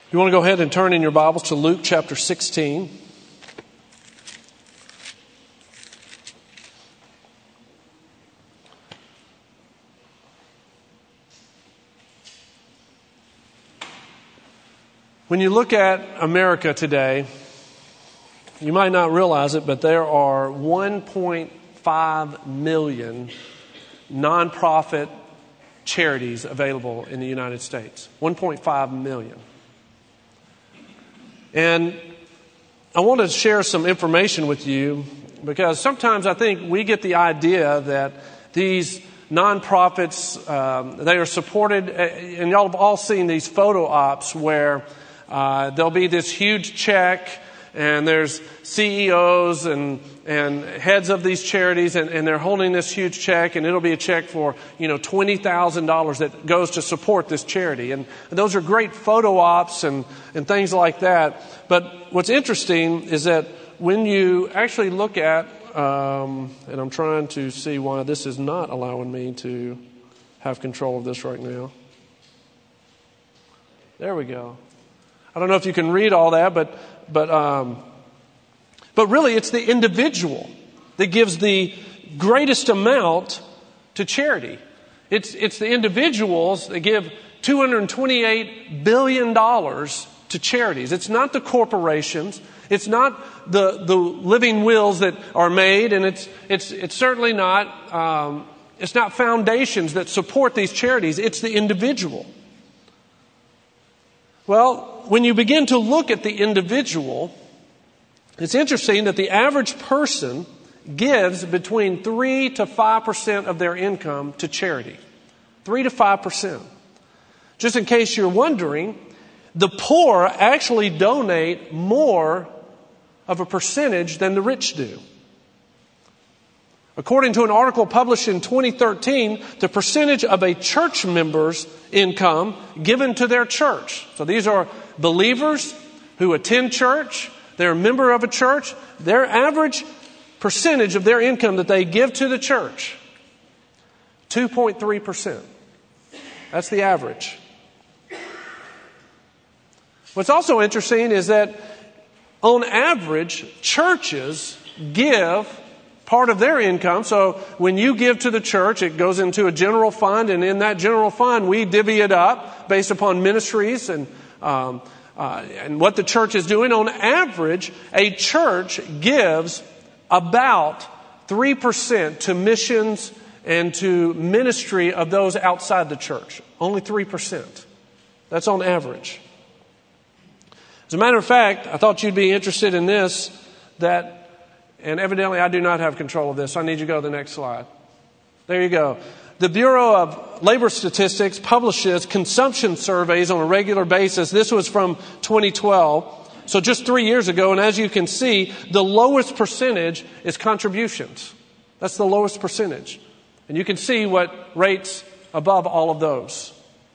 You want to go ahead and turn in your Bibles to Luke chapter 16. When you look at America today, you might not realize it, but there are 1.5 million nonprofit charities available in the United States. 1.5 million. And I want to share some information with you because sometimes I think we get the idea that these nonprofits, they are supported, and y'all have all seen these photo ops where there'll be this huge check and there's CEOs and heads of these charities and they're holding this huge check, and it'll be a check for, $20,000 that goes to support this charity. And those are great photo ops and things like that. But what's interesting is that when you actually look at, and I'm trying to see why this is not allowing me to have control of this right now. There we go. I don't know if you can read all that, but really it's the individual that gives the greatest amount to charity. It's the individuals that give $228 billion to charities. It's not the corporations. It's not the living wills that are made, and it's certainly not it's not foundations that support these charities. It's the individual. Well, when you begin to look at the individual, it's interesting that the average person gives between 3 to 5% of their income to charity. 3 to 5%. Just in case you're wondering, the poor actually donate more of a percentage than the rich do. According to an article published in 2013, the percentage of a church member's income given to their church. So these are believers who attend church. They're a member of a church. Their average percentage of their income that they give to the church, 2.3%. That's the average. What's also interesting is that on average, churches give part of their income. So when you give to the church, it goes into a general fund, and in that general fund, we divvy it up based upon ministries and what the church is doing. On average, a church gives about 3% to missions and to ministry of those outside the church. Only 3%. That's on average. As a matter of fact, I thought you'd be interested in this, and evidently I do not have control of this, so I need you to go to the next slide. There you go. The Bureau of Labor Statistics publishes consumption surveys on a regular basis. This was from 2012, so just 3 years ago. And as you can see, the lowest percentage is contributions. That's the lowest percentage. And you can see what rates above all of those.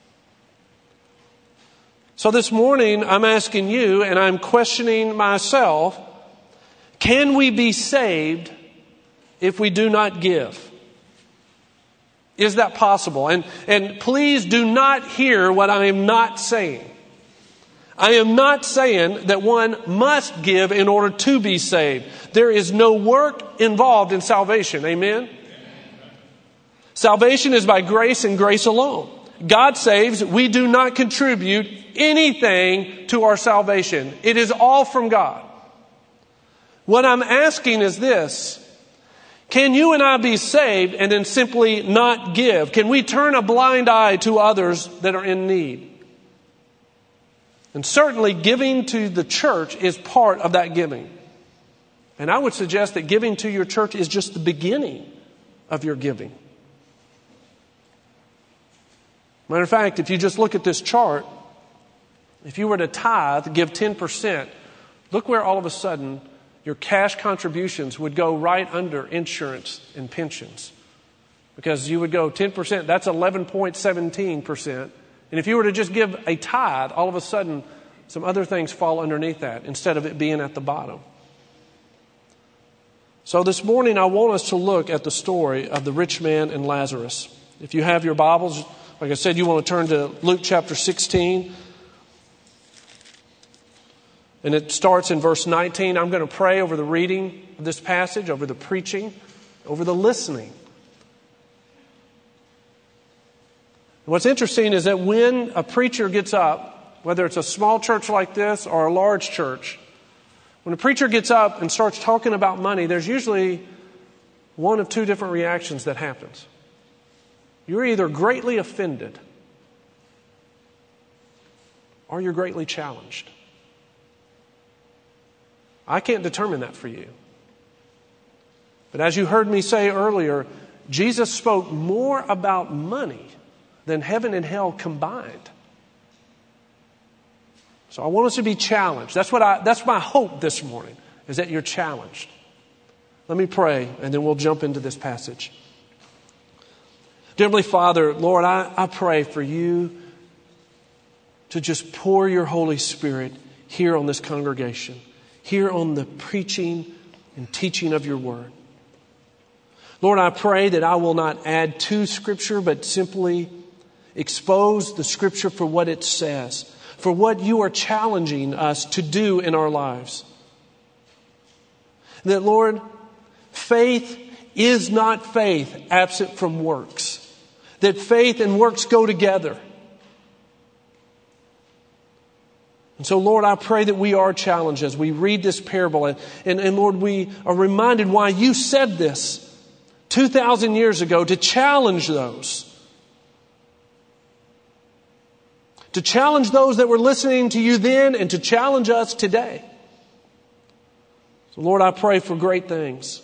So this morning, I'm asking you, and I'm questioning myself, can we be saved if we do not give? Is that possible? And please do not hear what I am not saying. I am not saying that one must give in order to be saved. There is no work involved in salvation. Amen? Salvation is by grace and grace alone. God saves. We do not contribute anything to our salvation. It is all from God. What I'm asking is this: can you and I be saved and then simply not give? Can we turn a blind eye to others that are in need? And certainly giving to the church is part of that giving. And I would suggest that giving to your church is just the beginning of your giving. Matter of fact, if you just look at this chart, if you were to tithe, give 10%, look where all of a sudden your cash contributions would go right under insurance and pensions. Because you would go 10%, that's 11.17%. And if you were to just give a tithe, all of a sudden some other things fall underneath that instead of it being at the bottom. So this morning I want us to look at the story of the rich man and Lazarus. If you have your Bibles, like I said, you want to turn to Luke chapter 16. And it starts in verse 19. I'm going to pray over the reading of this passage, over the preaching, over the listening. What's interesting is that when a preacher gets up, whether it's a small church like this or a large church, when a preacher gets up and starts talking about money, there's usually one of two different reactions that happens. You're either greatly offended or you're greatly challenged. I can't determine that for you. But as you heard me say earlier, Jesus spoke more about money than heaven and hell combined. So I want us to be challenged. That's my hope this morning, is that you're challenged. Let me pray, and then we'll jump into this passage. Dear Heavenly Father, Lord, I pray for you to just pour your Holy Spirit here on this congregation, here on the preaching and teaching of your word. Lord, I pray that I will not add to Scripture, but simply expose the Scripture for what it says, for what you are challenging us to do in our lives. That, Lord, faith is not faith absent from works. That faith and works go together. And so, Lord, I pray that we are challenged as we read this parable. And Lord, we are reminded why you said this 2,000 years ago, to challenge those. To challenge those that were listening to you then and to challenge us today. So, Lord, I pray for great things.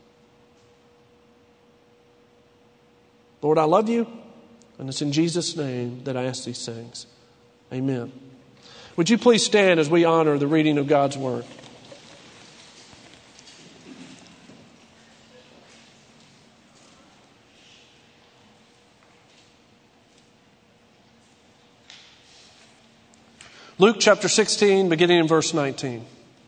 Lord, I love you, and it's in Jesus' name that I ask these things. Amen. Would you please stand as we honor the reading of God's Word? Luke chapter 16, beginning in verse 19.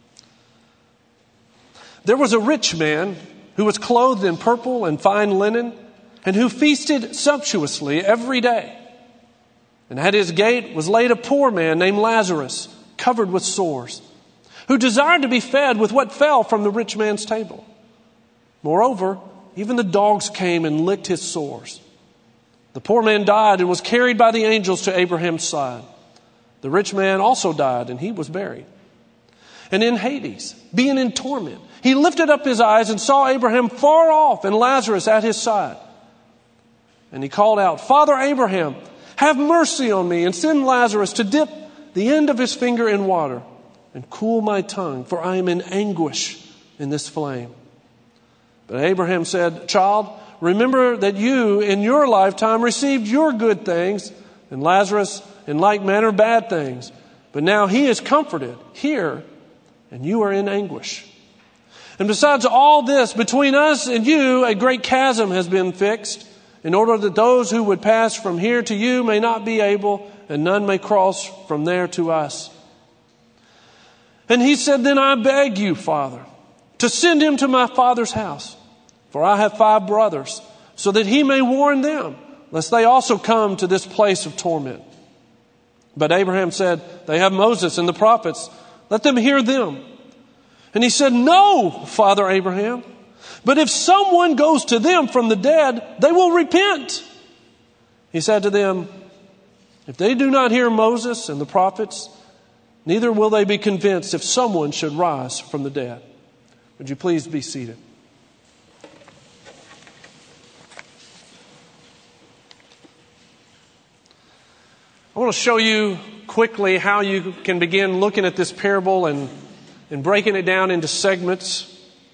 There was a rich man who was clothed in purple and fine linen, and who feasted sumptuously every day. And at his gate was laid a poor man named Lazarus, covered with sores, who desired to be fed with what fell from the rich man's table. Moreover, even the dogs came and licked his sores. The poor man died and was carried by the angels to Abraham's side. The rich man also died, and he was buried. And in Hades, being in torment, he lifted up his eyes and saw Abraham far off and Lazarus at his side. And he called out, Father Abraham, have mercy on me and send Lazarus to dip the end of his finger in water and cool my tongue, for I am in anguish in this flame. But Abraham said, Child, remember that you in your lifetime received your good things, and Lazarus in like manner bad things. But now he is comforted here, and you are in anguish. And besides all this, between us and you, a great chasm has been fixed, in order that those who would pass from here to you may not be able, and none may cross from there to us. And he said, Then I beg you, Father, to send him to my father's house, for I have 5 brothers, so that he may warn them, lest they also come to this place of torment. But Abraham said, They have Moses and the prophets. Let them hear them. And he said, No, Father Abraham. But if someone goes to them from the dead, they will repent. He said to them, If they do not hear Moses and the prophets, neither will they be convinced if someone should rise from the dead. Would you please be seated? I want to show you quickly how you can begin looking at this parable and breaking it down into segments.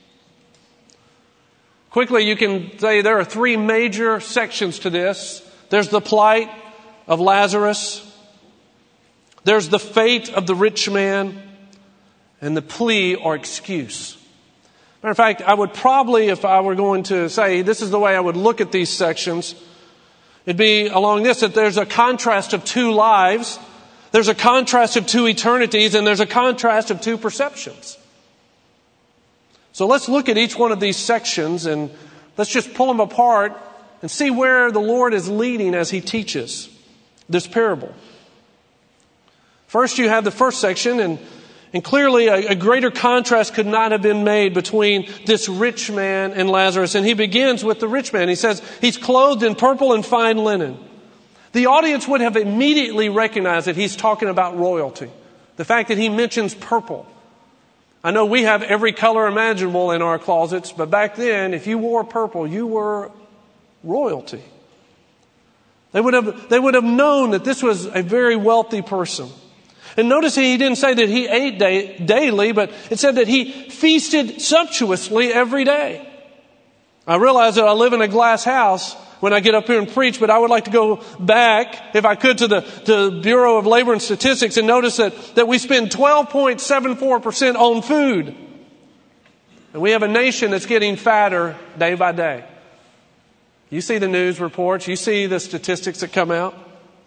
Quickly, you can say there are 3 major sections to this. There's the plight of Lazarus. There's the fate of the rich man. And the plea or excuse. Matter of fact, I would probably, if I were going to say this is the way I would look at these sections, it'd be along this, that there's a contrast of 2 lives. There's a contrast of 2 eternities, and there's a contrast of 2 perceptions. So let's look at each one of these sections and let's just pull them apart and see where the Lord is leading as He teaches this parable. First, you have the first section, and And clearly a greater contrast could not have been made between this rich man and Lazarus. And he begins with the rich man. He says he's clothed in purple and fine linen. The audience would have immediately recognized that he's talking about royalty. The fact that he mentions purple. I know we have every color imaginable in our closets, but back then, if you wore purple, you were royalty. They would have known that this was a very wealthy person. And notice he didn't say that he ate daily, but it said that he feasted sumptuously every day. I realize that I live in a glass house when I get up here and preach, but I would like to go back, if I could, to the Bureau of Labor and Statistics and notice that we spend 12.74% on food. And we have a nation that's getting fatter day by day. You see the news reports, you see the statistics that come out.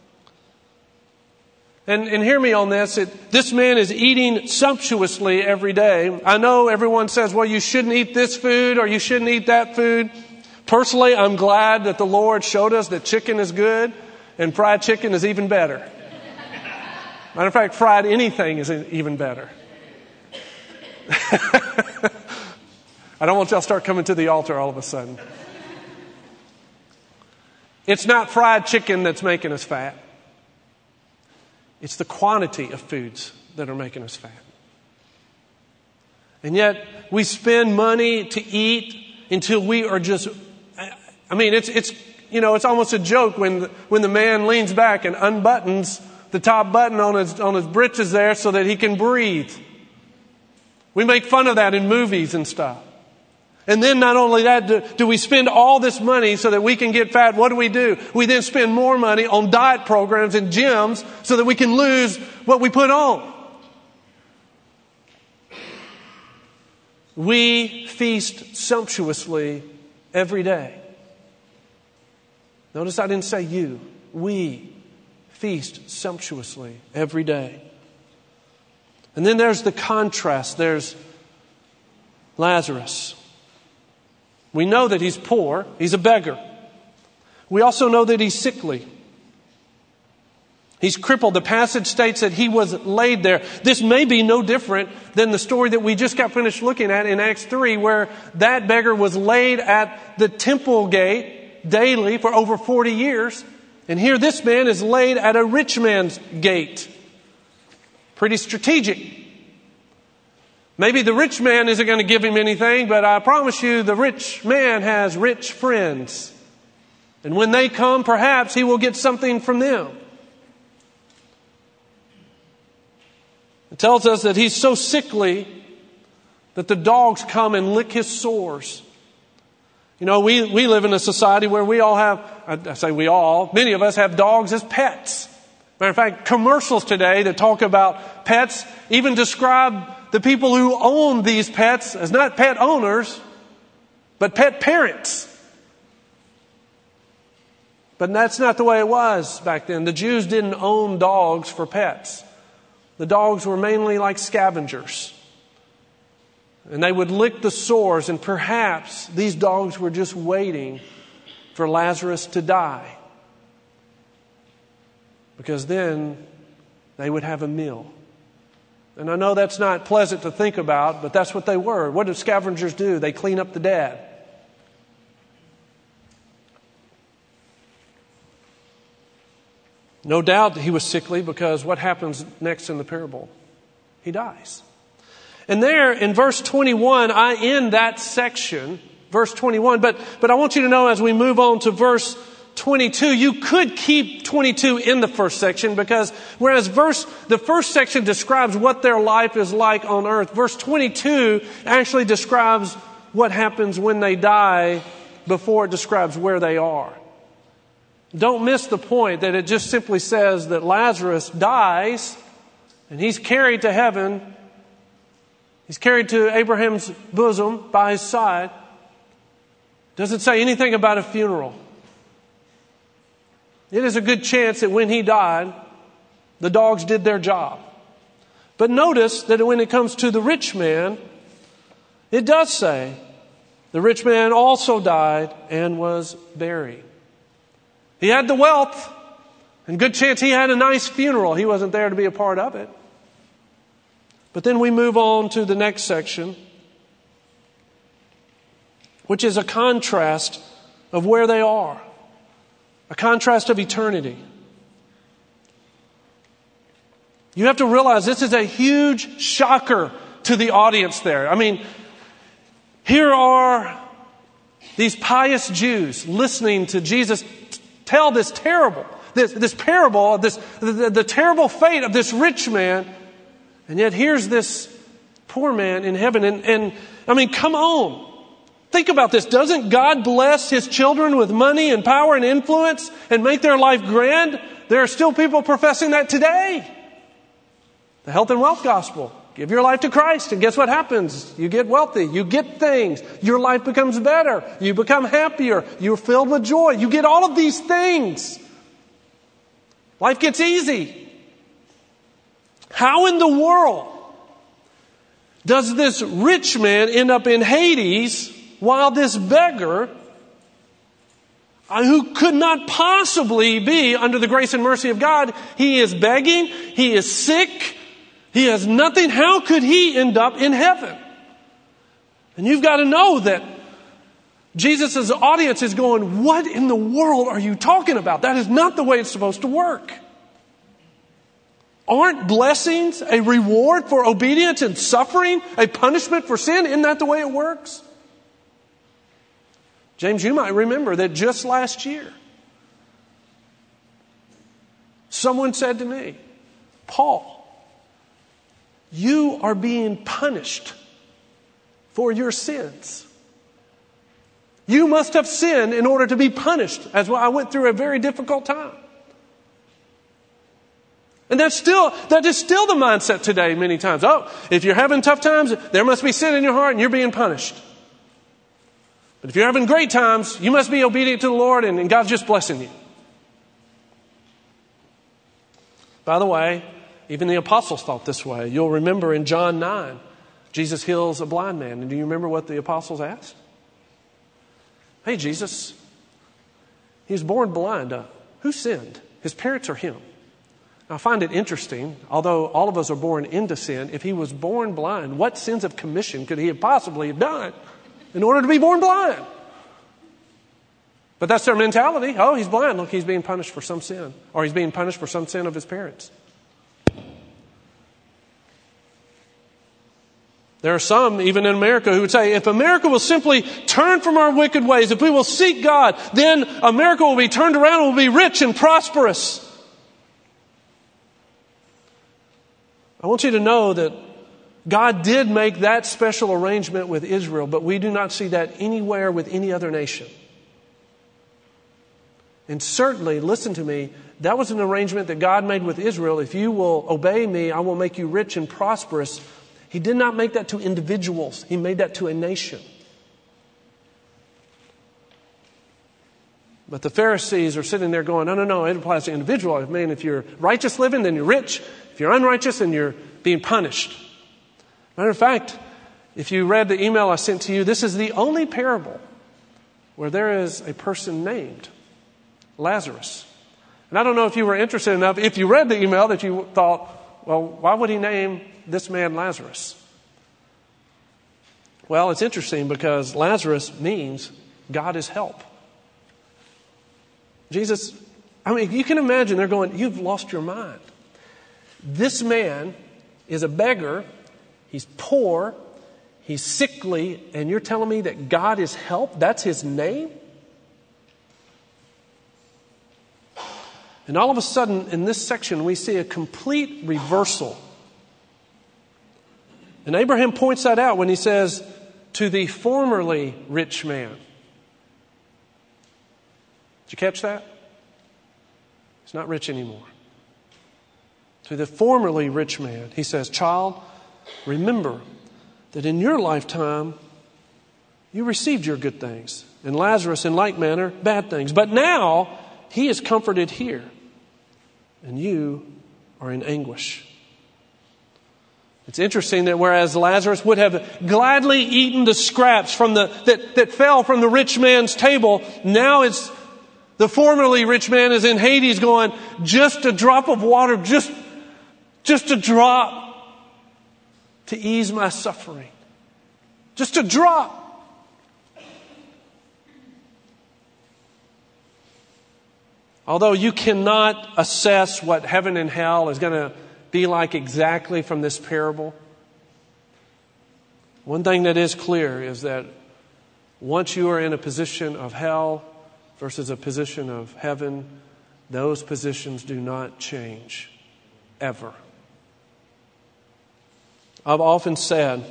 And hear me on this. This man is eating sumptuously every day. I know everyone says, well, you shouldn't eat this food or you shouldn't eat that food. Personally, I'm glad that the Lord showed us that chicken is good and fried chicken is even better. Matter of fact, fried anything is even better. I don't want y'all to start coming to the altar all of a sudden. It's not fried chicken that's making us fat. It's the quantity of foods that are making us fat. And yet we spend money to eat until we are just, it's almost a joke when the man leans back and unbuttons the top button on his britches there so that he can breathe. We make fun of that in movies and stuff. And then not only that, do we spend all this money so that we can get fat? What do? We then spend more money on diet programs and gyms so that we can lose what we put on. We feast sumptuously every day. Notice I didn't say you. We feast sumptuously every day. And then there's the contrast. There's Lazarus. We know that he's poor. He's a beggar. We also know that he's sickly. He's crippled. The passage states that he was laid there. This may be no different than the story that we just got finished looking at in Acts 3, where that beggar was laid at the temple gate daily for over 40 years. And here this man is laid at a rich man's gate. Pretty strategic. Maybe the rich man isn't going to give him anything, but I promise you the rich man has rich friends. And when they come, perhaps he will get something from them. It tells us that he's so sickly that the dogs come and lick his sores. You know, we live in a society where we all have, I say we all, many of us have dogs as pets. Matter of fact, commercials today that talk about pets even describe the people who own these pets as not pet owners, but pet parents. But that's not the way it was back then. The Jews didn't own dogs for pets. The dogs were mainly like scavengers. And they would lick the sores, and perhaps these dogs were just waiting for Lazarus to die. Because then they would have a meal. And I know that's not pleasant to think about, but that's what they were. What do scavengers do? They clean up the dead. No doubt that he was sickly, because what happens next in the parable? He dies. And there in verse 21, I end that section, verse 21. But I want you to know as we move on to verse 22, you could keep 22 in the first section, because whereas the first section describes what their life is like on earth, verse 22 actually describes what happens when they die before it describes where they are. Don't miss the point that it just simply says that Lazarus dies and he's carried to heaven. He's carried to Abraham's bosom by his side. Doesn't say anything about a funeral. It is a good chance that when he died, the dogs did their job. But notice that when it comes to the rich man, it does say, the rich man also died and was buried. He had the wealth, and good chance he had a nice funeral. He wasn't there to be a part of it. But then we move on to the next section, which is a contrast of where they are, a contrast of eternity. You have to realize this is a huge shocker to the audience there. I mean, here are these pious Jews listening to Jesus tell this parable of the terrible fate of this rich man. And yet here's this poor man in heaven. And I mean, come on. Think about this. Doesn't God bless His children with money and power and influence and make their life grand? There are still people professing that today. The health and wealth gospel. Give your life to Christ, and guess what happens? You get wealthy. You get things. Your life becomes better. You become happier. You're filled with joy. You get all of these things. Life gets easy. How in the world does this rich man end up in Hades while this beggar, who could not possibly be under the grace and mercy of God, he is begging, he is sick, he has nothing. How could he end up in heaven? And you've got to know that Jesus' audience is going, what in the world are you talking about? That is not the way it's supposed to work. Aren't blessings a reward for obedience and suffering a punishment for sin? Isn't that the way it works? James, you might remember that just last year, someone said to me, Paul, you are being punished for your sins. You must have sinned in order to be punished, as well. I went through a very difficult time. And that is still the mindset today many times. Oh, if you're having tough times, there must be sin in your heart and you're being punished. But if you're having great times, you must be obedient to the Lord and God's just blessing you. By the way, even the apostles thought this way. You'll remember in John 9, Jesus heals a blind man. And do you remember what the apostles asked? Hey, Jesus, he was born blind. Who sinned? His parents or him? Now, I find it interesting, although all of us are born into sin, if he was born blind, what sins of commission could he have possibly have done in order to be born blind? But that's their mentality. Oh, he's blind. Look, he's being punished for some sin. Or he's being punished for some sin of his parents. There are some, even in America, who would say, if America will simply turn from our wicked ways, if we will seek God, then America will be turned around and will be rich and prosperous. I want you to know that God did make that special arrangement with Israel, but we do not see that anywhere with any other nation. And certainly, listen to me, that was an arrangement that God made with Israel. If you will obey me, I will make you rich and prosperous. He did not make that to individuals. He made that to a nation. But the Pharisees are sitting there going, no, it applies to individuals. I mean, if you're righteous living, then you're rich. If you're unrighteous, then you're being punished. Matter of fact, if you read the email I sent to you, this is the only parable where there is a person named Lazarus. And I don't know if you were interested enough, if you read the email, that you thought, well, why would he name this man Lazarus? Well, it's interesting because Lazarus means God is help. Jesus, I mean, you can imagine they're going, you've lost your mind. This man is a beggar. He's poor. He's sickly. And you're telling me that God is help? That's his name? And all of a sudden, in this section, we see a complete reversal. And Abraham points that out when he says, to the formerly rich man. Did you catch that? He's not rich anymore. To the formerly rich man, he says, child, remember that in your lifetime, you received your good things, and Lazarus in like manner, bad things. But now, he is comforted here, and you are in anguish. It's interesting that whereas Lazarus would have gladly eaten the scraps from that fell from the rich man's table, now it's the formerly rich man is in Hades going, just a drop of water, just a drop. to ease my suffering. Just a drop. Although you cannot assess what heaven and hell is going to be like exactly from this parable, one thing that is clear is that once you are in a position of hell versus a position of heaven, those positions do not change, ever. I've often said,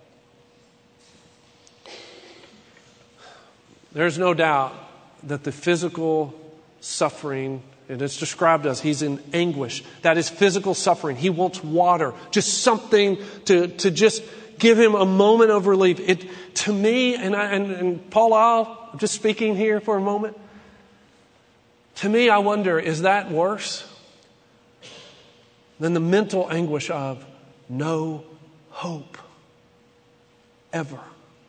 there's no doubt that the physical suffering, and it's described as he's in anguish. That is physical suffering. He wants water, just something to just give him a moment of relief. It, to me, and Paul, I'm just speaking here for a moment. To me, I wonder, is that worse than the mental anguish of no hope ever?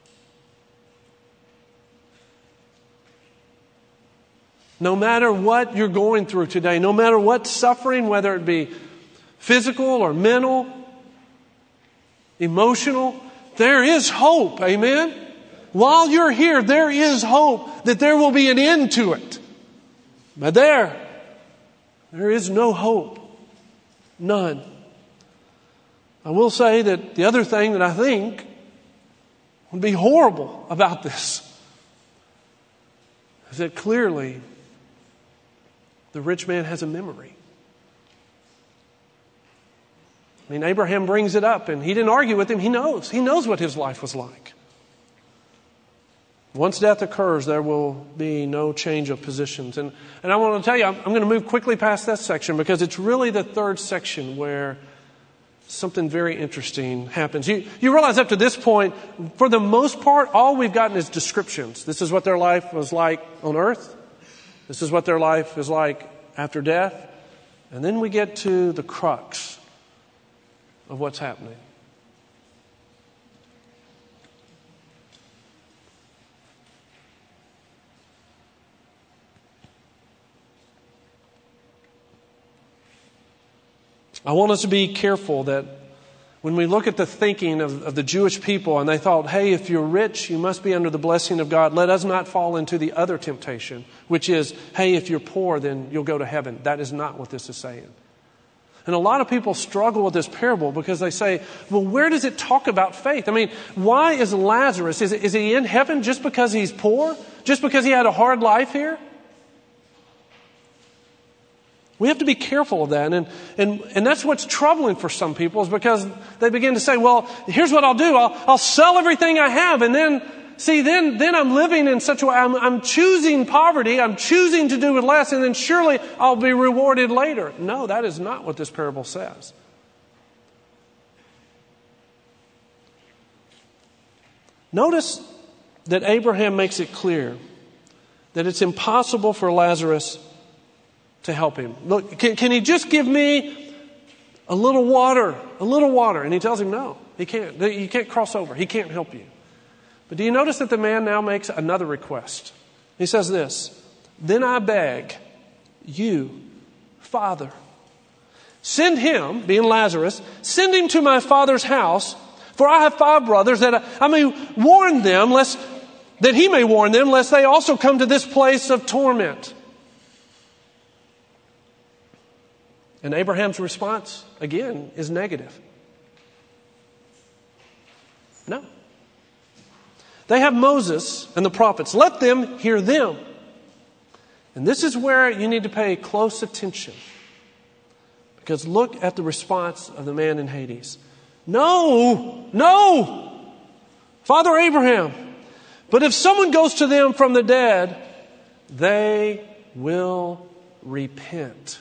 No matter what you're going through today, no matter what suffering, whether it be physical or mental, emotional, there is hope. Amen? While you're here, there is hope that there will be an end to it. But there is no hope. None. I will say that the other thing that I think would be horrible about this is that clearly the rich man has a memory. I mean, Abraham brings it up and he didn't argue with him. He knows. He knows what his life was like. Once death occurs, there will be no change of positions. And I want to tell you, I'm going to move quickly past that section because it's really the third section where something very interesting happens. You realize up to this point, for the most part, all we've gotten is descriptions. This is what their life was like on earth. This is what their life is like after death. And then we get to the crux of what's happening. I want us to be careful that when we look at the thinking of the Jewish people and they thought, hey, if you're rich, you must be under the blessing of God. Let us not fall into the other temptation, which is, hey, if you're poor, then you'll go to heaven. That is not what this is saying. And a lot of people struggle with this parable because they say, well, where does it talk about faith? I mean, why is Lazarus, is he in heaven just because he's poor? Just because he had a hard life here? We have to be careful of that. And that's what's troubling for some people is because they begin to say, well, here's what I'll do. I'll sell everything I have. And then I'm living in such a way. I'm choosing poverty. I'm choosing to do with less. And then surely I'll be rewarded later. No, that is not what this parable says. Notice that Abraham makes it clear that it's impossible for Lazarus to help him. Look, can he just give me a little water? A little water. And he tells him, no, he can't. You can't cross over. He can't help you. But do you notice that the man now makes another request? He says this, then I beg you, Father, send him, being Lazarus, send him to my father's house, for I have 5 brothers that I may warn them, that he may warn them, lest they also come to this place of torment. And Abraham's response, again, is negative. No. They have Moses and the prophets. Let them hear them. And this is where you need to pay close attention. Because look at the response of the man in Hades. No, Father Abraham. But if someone goes to them from the dead, they will repent.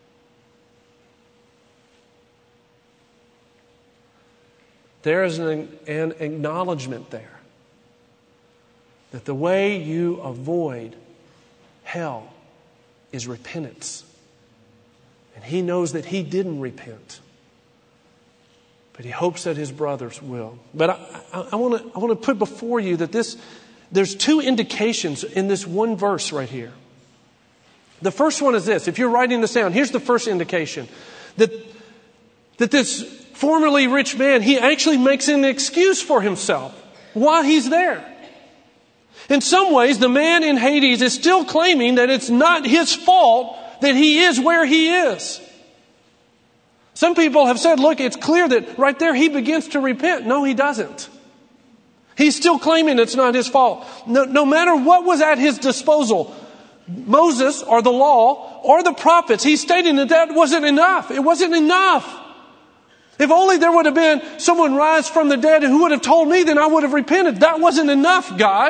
There is an acknowledgement there that the way you avoid hell is repentance. And he knows that he didn't repent. But he hopes that his brothers will. But I want to put before you that there's 2 indications in this one verse right here. The first one is this. If you're writing this down, here's the first indication. That this formerly rich man, he actually makes an excuse for himself while he's there. In some ways, the man in Hades is still claiming that it's not his fault that he is where he is. Some people have said, look, it's clear that right there he begins to repent. No, he doesn't. He's still claiming it's not his fault. No matter what was at his disposal, Moses or the law or the prophets, he's stating that wasn't enough. It wasn't enough. If only there would have been someone rise from the dead who would have told me, then I would have repented. That wasn't enough, God.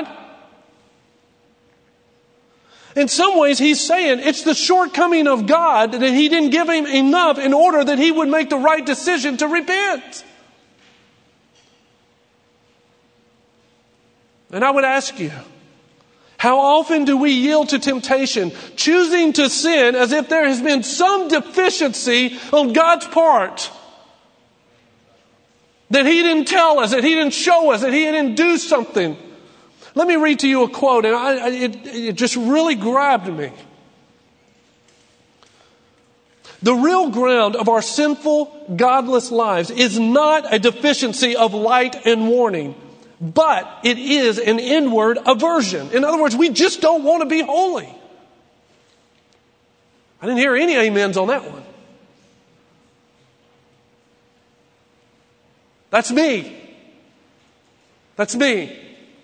In some ways, he's saying it's the shortcoming of God that he didn't give him enough in order that he would make the right decision to repent. And I would ask you, how often do we yield to temptation, choosing to sin as if there has been some deficiency on God's part? That he didn't tell us, that he didn't show us, that he didn't do something. Let me read to you a quote, and it just really grabbed me. The real ground of our sinful, godless lives is not a deficiency of light and warning, but it is an inward aversion. In other words, we just don't want to be holy. I didn't hear any amens on that one. That's me. That's me.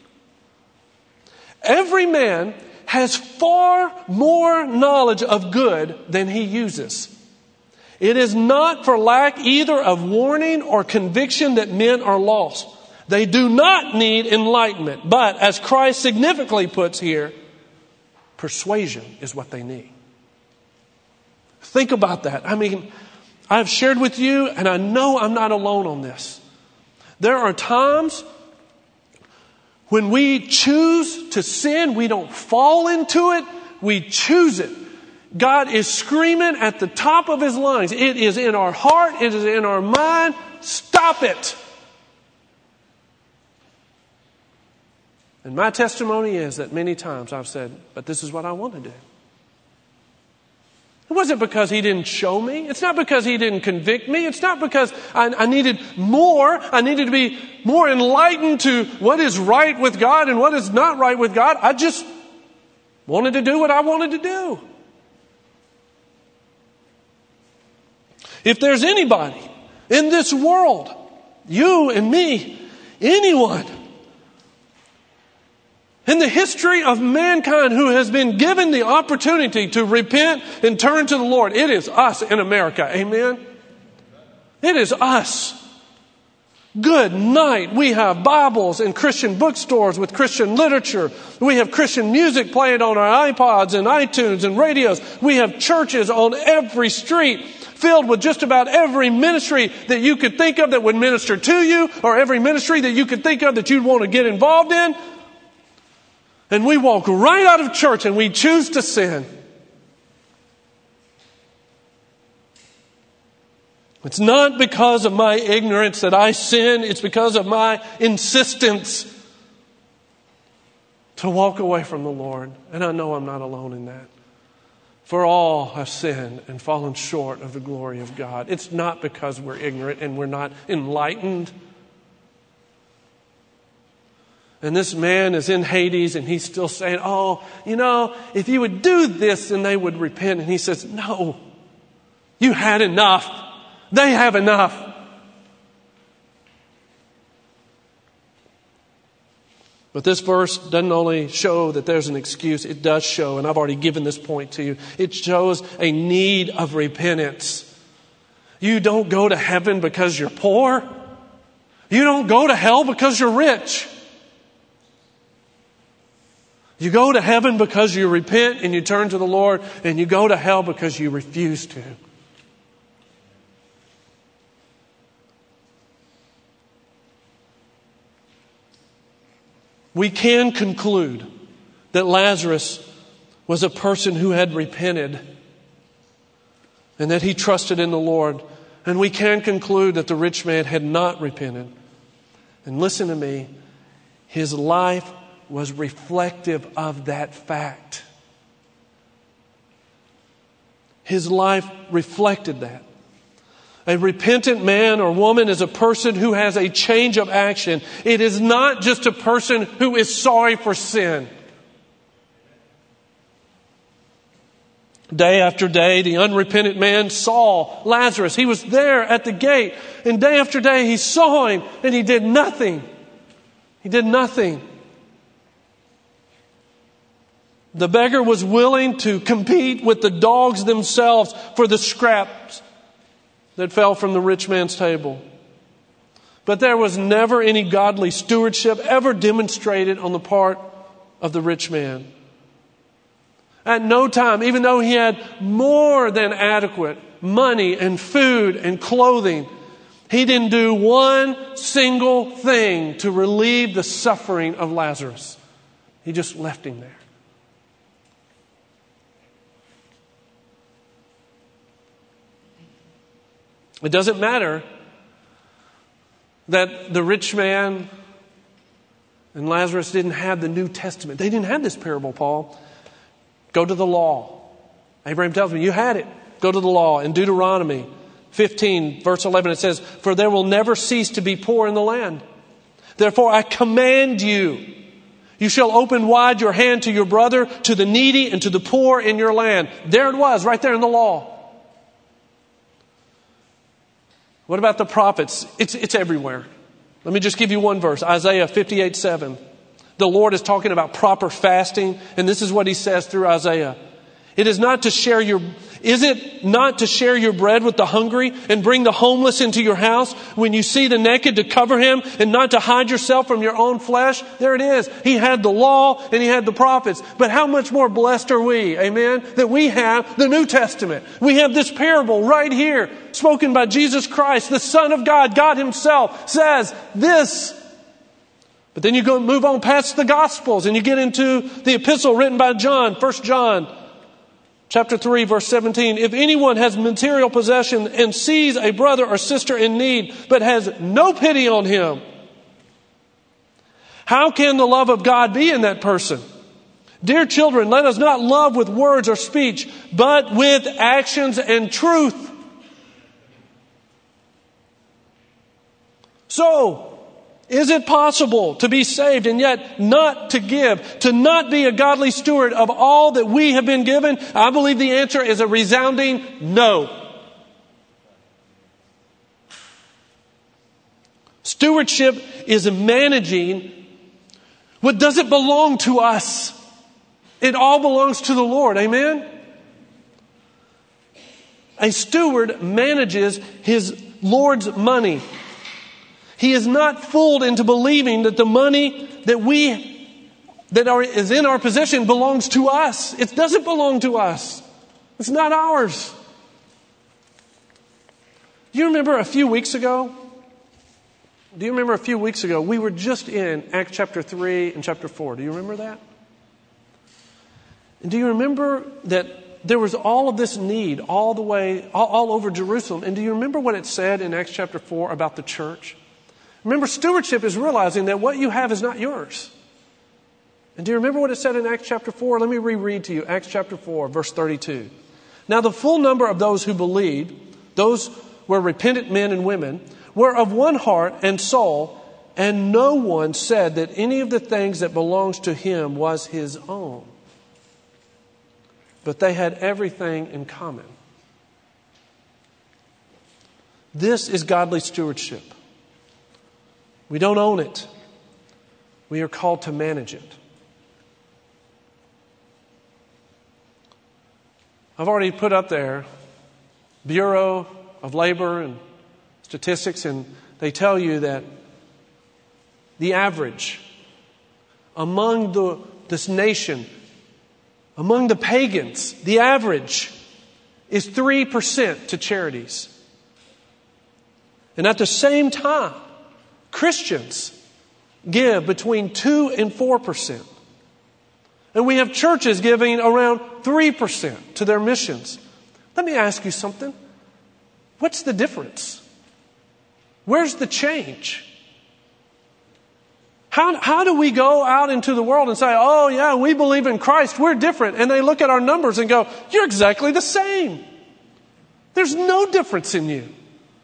Every man has far more knowledge of good than he uses. It is not for lack either of warning or conviction that men are lost. They do not need enlightenment, but as Christ significantly puts here, persuasion is what they need. Think about that. I mean, I've shared with you, and I know I'm not alone on this. There are times when we choose to sin, we don't fall into it, we choose it. God is screaming at the top of his lungs. It is in our heart, it is in our mind. Stop it. And my testimony is that many times I've said, but this is what I want to do. It wasn't because he didn't show me. It's not because he didn't convict me. It's not because I needed more. I needed to be more enlightened to what is right with God and what is not right with God. I just wanted to do what I wanted to do. If there's anybody in this world, you and me, anyone, in the history of mankind who has been given the opportunity to repent and turn to the Lord, it is us in America. Amen? It is us. Good night. We have Bibles in Christian bookstores with Christian literature. We have Christian music playing on our iPods and iTunes and radios. We have churches on every street filled with just about every ministry that you could think of that would minister to you, or every ministry that you could think of that you'd want to get involved in. And we walk right out of church and we choose to sin. It's not because of my ignorance that I sin. It's because of my insistence to walk away from the Lord. And I know I'm not alone in that. For all have sinned and fallen short of the glory of God. It's not because we're ignorant and we're not enlightened. And this man is in Hades and he's still saying, oh, if you would do this, then they would repent. And he says, no, you had enough. They have enough. But this verse doesn't only show that there's an excuse, it does show, and I've already given this point to you, it shows a need of repentance. You don't go to heaven because you're poor. You don't go to hell because you're rich. You go to heaven because you repent and you turn to the Lord, and you go to hell because you refuse to. We can conclude that Lazarus was a person who had repented and that he trusted in the Lord. And we can conclude that the rich man had not repented. And listen to me, his life was reflective of that fact. His life reflected that. A repentant man or woman is a person who has a change of action. It is not just a person who is sorry for sin. Day after day, the unrepentant man saw Lazarus. He was there at the gate. And day after day, he saw him and he did nothing. He did nothing. The beggar was willing to compete with the dogs themselves for the scraps that fell from the rich man's table. But there was never any godly stewardship ever demonstrated on the part of the rich man. At no time, even though he had more than adequate money and food and clothing, he didn't do one single thing to relieve the suffering of Lazarus. He just left him there. It doesn't matter that the rich man and Lazarus didn't have the New Testament. They didn't have this parable, Paul. Go to the law. Abraham tells me, you had it. Go to the law. In Deuteronomy 15, verse 11, it says, "For there will never cease to be poor in the land. Therefore I command you, you shall open wide your hand to your brother, to the needy, and to the poor in your land." There it was, right there in the law. What about the prophets? It's everywhere. Let me just give you one verse. Isaiah 58:7. The Lord is talking about proper fasting, and this is what He says through Isaiah. Is it not to share your bread with the hungry and bring the homeless into your house? When you see the naked, to cover him and not to hide yourself from your own flesh? There it is. He had the law and He had the prophets. But how much more blessed are we, amen, that we have the New Testament. We have this parable right here, spoken by Jesus Christ, the Son of God. God Himself says this. But then you move on past the Gospels and you get into the epistle written by John, 1 John. Chapter 3, verse 17, "If anyone has material possession and sees a brother or sister in need, but has no pity on him, how can the love of God be in that person? Dear children, let us not love with words or speech, but with actions and truth." So, is it possible to be saved and yet not to give, to not be a godly steward of all that we have been given? I believe the answer is a resounding no. Stewardship is managing what doesn't belong to us. It all belongs to the Lord. Amen? A steward manages his Lord's money. He is not fooled into believing that the money is in our possession belongs to us. It doesn't belong to us. It's not ours. Do you remember a few weeks ago? We were just in Acts chapter 3 and chapter 4. Do you remember that? And do you remember that there was all of this need all over Jerusalem? And do you remember what it said in Acts chapter 4 about the church? Remember, stewardship is realizing that what you have is not yours. And do you remember what it said in Acts chapter 4? Let me reread to you Acts chapter 4, verse 32. "Now the full number of those who believed, those were repentant men and women, were of one heart and soul, and no one said that any of the things that belongs to him was his own. But they had everything in common." This is godly stewardship. We don't own it. We are called to manage it. I've already put up there Bureau of Labor and Statistics, and they tell you that the average among this nation, among the pagans, the average is 3% to charities. And at the same time, Christians give between 2 and 4%. And we have churches giving around 3% to their missions. Let me ask you something. What's the difference? Where's the change? How do we go out into the world and say, "Oh yeah, we believe in Christ, we're different," and they look at our numbers and go, "You're exactly the same. There's no difference in you.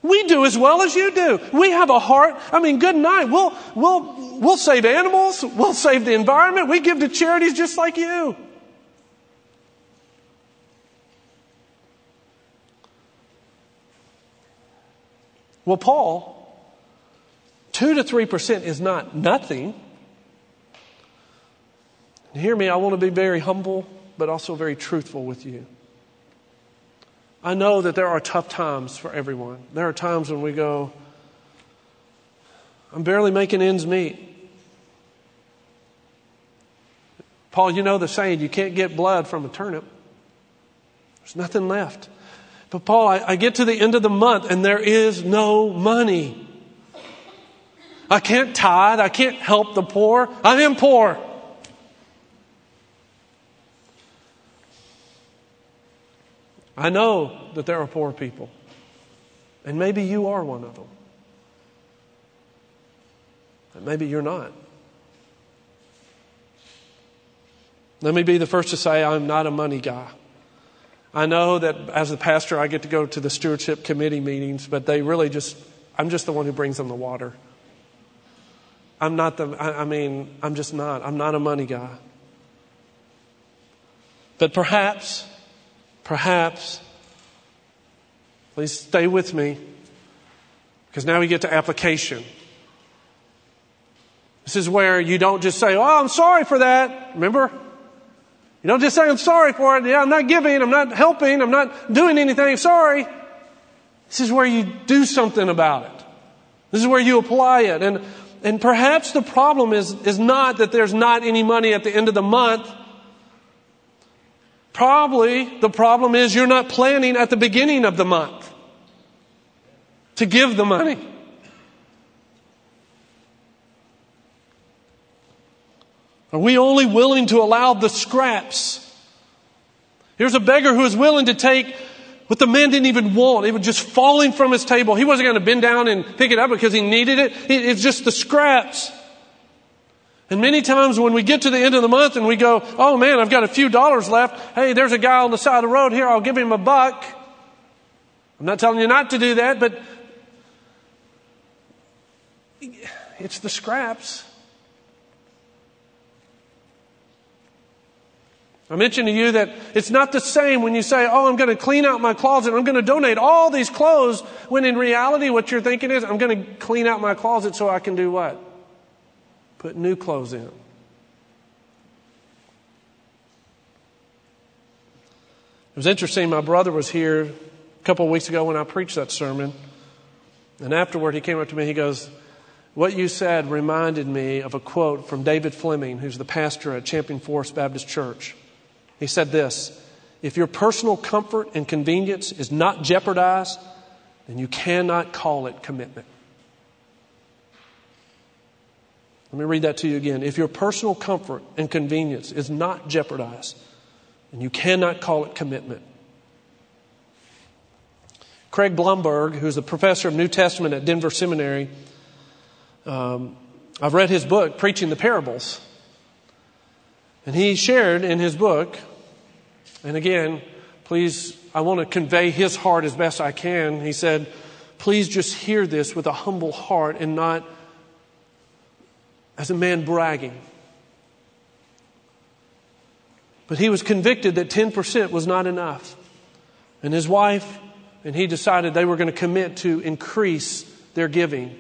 We do as well as you do. We have a heart. I mean, good night. We'll save animals. We'll save the environment. We give to charities just like you. Well, Paul, 2 to 3% is not nothing. And hear me, I want to be very humble, but also very truthful with you. I know that there are tough times for everyone. There are times when we go, I'm barely making ends meet. Paul, you know the saying, you can't get blood from a turnip. There's nothing left. But Paul, I get to the end of the month and there is no money. I can't tithe. I can't help the poor. I am poor. I know that there are poor people. And maybe you are one of them. But maybe you're not. Let me be the first to say I'm not a money guy. I know that as a pastor I get to go to the stewardship committee meetings, but I'm just the one who brings them the water. I'm not. I'm just not. I'm not a money guy. But perhaps, please stay with me, because now we get to application. This is where you don't just say, oh, I'm sorry for that. Remember? You don't just say, I'm sorry for it. Yeah, I'm not giving. I'm not helping. I'm not doing anything. Sorry. This is where you do something about it. This is where you apply it. And perhaps the problem is not that there's not any money at the end of the month. Probably the problem is you're not planning at the beginning of the month to give the money. Are we only willing to allow the scraps? Here's a beggar who is willing to take what the man didn't even want. It was just falling from his table. He wasn't going to bend down and pick it up because he needed it. It's just the scraps. And many times when we get to the end of the month and we go, oh man, I've got a few dollars left. Hey, there's a guy on the side of the road here. I'll give him $1. I'm not telling you not to do that, but it's the scraps. I mentioned to you that it's not the same when you say, oh, I'm going to clean out my closet. I'm going to donate all these clothes. When in reality, what you're thinking is, I'm going to clean out my closet so I can do what? Put new clothes in. It was interesting. My brother was here a couple of weeks ago when I preached that sermon. And afterward, he came up to me. He goes, what you said reminded me of a quote from David Fleming, who's the pastor at Champion Forest Baptist Church. He said this, if your personal comfort and convenience is not jeopardized, then you cannot call it commitment. Let me read that to you again. If your personal comfort and convenience is not jeopardized, then you cannot call it commitment. Craig Blumberg, who's the professor of New Testament at Denver Seminary, I've read his book, Preaching the Parables. And he shared in his book, and again, please, I want to convey his heart as best I can. He said, please just hear this with a humble heart and not as a man bragging. But he was convicted that 10% was not enough. And his wife and he decided they were going to commit to increase their giving.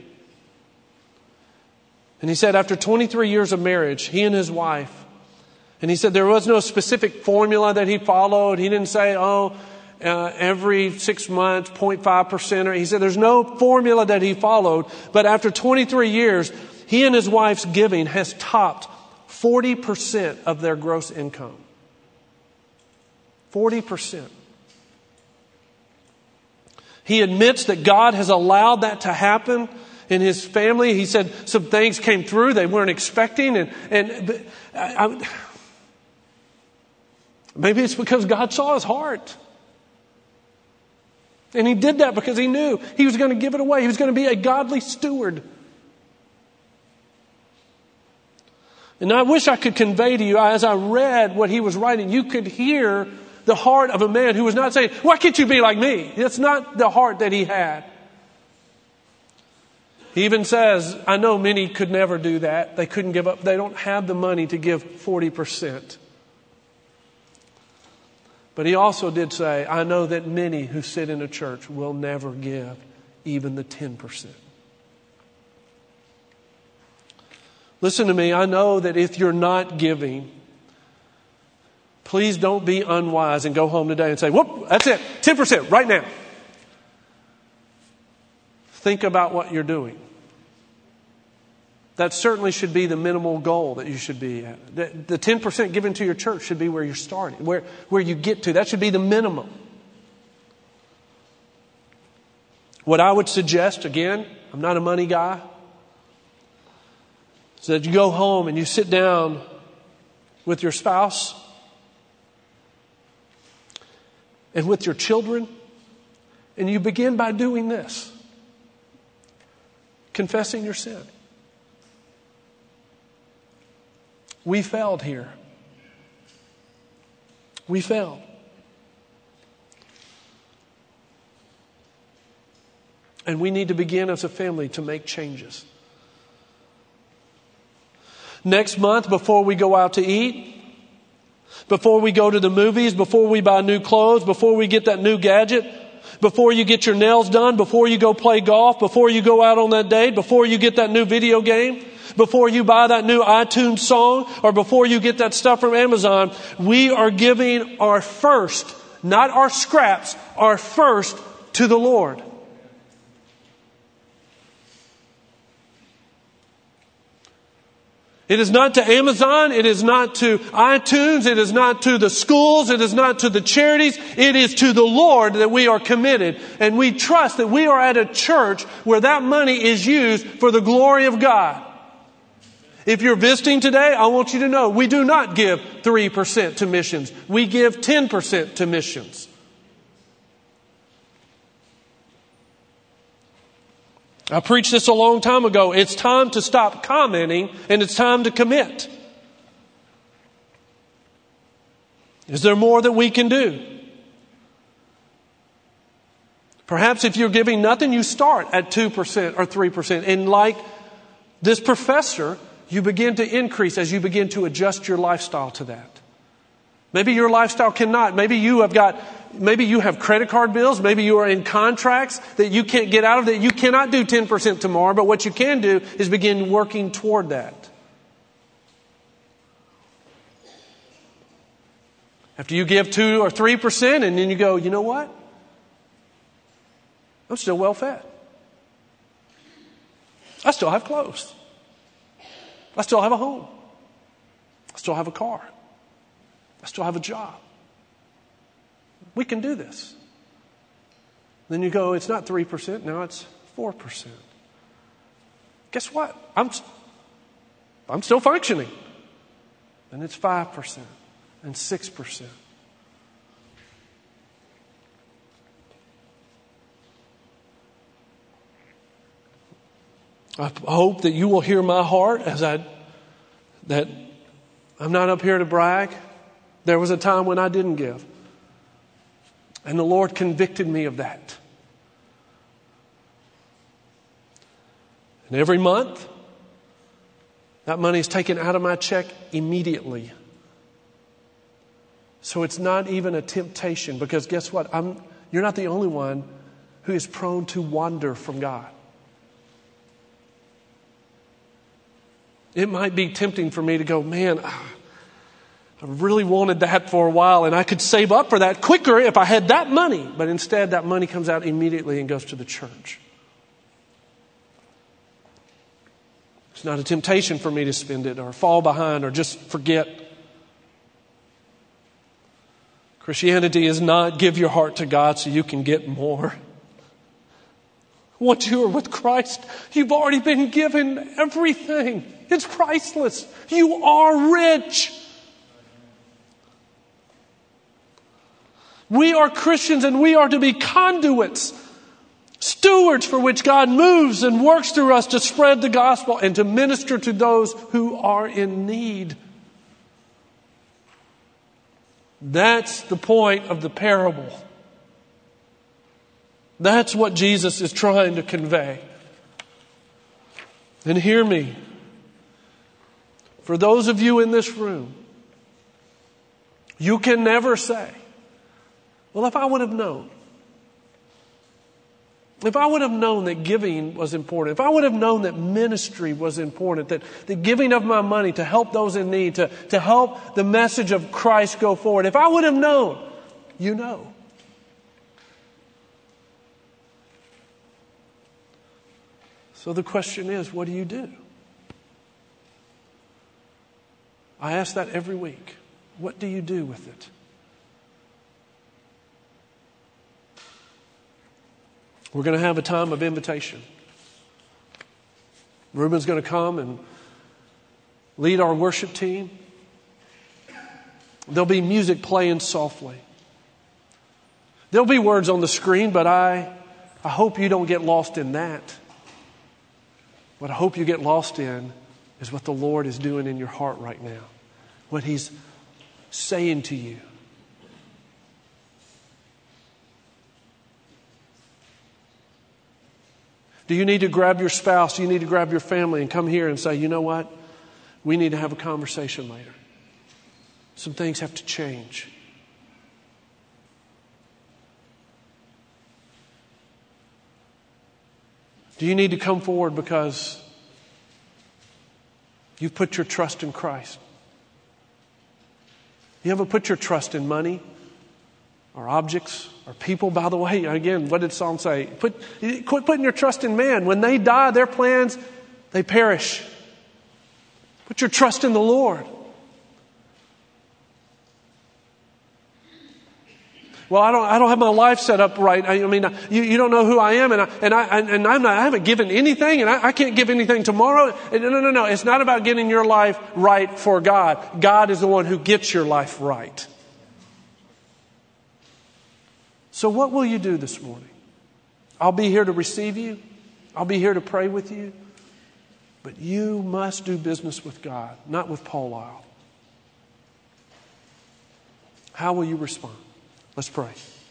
And he said after 23 years of marriage, he and his wife, and he said there was no specific formula that he followed. He didn't say, every 6 months, 0.5%. Or he said there's no formula that he followed. But after 23 years, he and his wife's giving has topped 40% of their gross income. 40%. He admits that God has allowed that to happen in his family. He said some things came through they weren't expecting. Maybe it's because God saw his heart. And he did that because he knew he was going to give it away. He was going to be a godly steward. And I wish I could convey to you, as I read what he was writing, you could hear the heart of a man who was not saying, why can't you be like me? That's not the heart that he had. He even says, I know many could never do that. They couldn't give up. They don't have the money to give 40%. But he also did say, I know that many who sit in a church will never give even the 10%. Listen to me. I know that if you're not giving, please don't be unwise and go home today and say, whoop, that's it, 10% right now. Think about what you're doing. That certainly should be the minimal goal that you should be at. The 10% given to your church should be where you're starting, where you get to. That should be the minimum. What I would suggest, again, I'm not a money guy, is that you go home and you sit down with your spouse and with your children, and you begin by doing this. Confessing your sin. We failed here. We failed. And we need to begin as a family to make changes. Next month, before we go out to eat, before we go to the movies, before we buy new clothes, before we get that new gadget, before you get your nails done, before you go play golf, before you go out on that date, before you get that new video game, before you buy that new iTunes song, or before you get that stuff from Amazon, we are giving our first, not our scraps, our first to the Lord. It is not to Amazon. It is not to iTunes. It is not to the schools. It is not to the charities. It is to the Lord that we are committed. And we trust that we are at a church where that money is used for the glory of God. If you're visiting today, I want you to know we do not give 3% to missions. We give 10% to missions. I preached this a long time ago. It's time to stop commenting and it's time to commit. Is there more that we can do? Perhaps if you're giving nothing, you start at 2% or 3%. And like this professor, you begin to increase as you begin to adjust your lifestyle to that. Maybe your lifestyle cannot. Maybe you have credit card bills. Maybe you are in contracts that you can't get out of, that you cannot do 10% tomorrow. But what you can do is begin working toward that. After you give 2 or 3% and then you go, you know what? I'm still well fed. I still have clothes. I still have a home. I still have a car. I still have a job. We can do this. Then you go, it's not 3%, now it's 4%. Guess what? I'm still functioning. And it's 5% and 6%. I hope that you will hear my heart that I'm not up here to brag. There was a time when I didn't give. And the Lord convicted me of that. And every month, that money is taken out of my check immediately. So it's not even a temptation, because guess what? You're not the only one who is prone to wander from God. It might be tempting for me to go, man, I really wanted that for a while, and I could save up for that quicker if I had that money. But instead, that money comes out immediately and goes to the church. It's not a temptation for me to spend it or fall behind or just forget. Christianity is not give your heart to God so you can get more. Once you are with Christ, you've already been given everything. It's priceless. You are rich. We are Christians and we are to be conduits, stewards for which God moves and works through us to spread the gospel and to minister to those who are in need. That's the point of the parable. That's what Jesus is trying to convey. And hear me. For those of you in this room, you can never say, well, if I would have known. If I would have known that giving was important, if I would have known that ministry was important, that the giving of my money to help those in need, to help the message of Christ go forward, if I would have known, you know. So the question is, what do you do? I ask that every week. What do you do with it? We're going to have a time of invitation. Ruben's going to come and lead our worship team. There'll be music playing softly. There'll be words on the screen, but I hope you don't get lost in that. What I hope you get lost in is what the Lord is doing in your heart right now. What He's saying to you. Do you need to grab your spouse? Do you need to grab your family and come here and say, you know what? We need to have a conversation later. Some things have to change. Do you need to come forward because you've put your trust in Christ? You ever put your trust in money or objects or people? By the way, again, what did Psalm say? Quit putting your trust in man. When they die, their plans, they perish. Put your trust in the Lord. Well, I don't have my life set up right. I mean, you don't know who I am, I haven't given anything, and I can't give anything tomorrow. No. It's not about getting your life right for God. God is the one who gets your life right. So what will you do this morning? I'll be here to receive you. I'll be here to pray with you. But you must do business with God, not with Paul Lyle. How will you respond? Let's pray.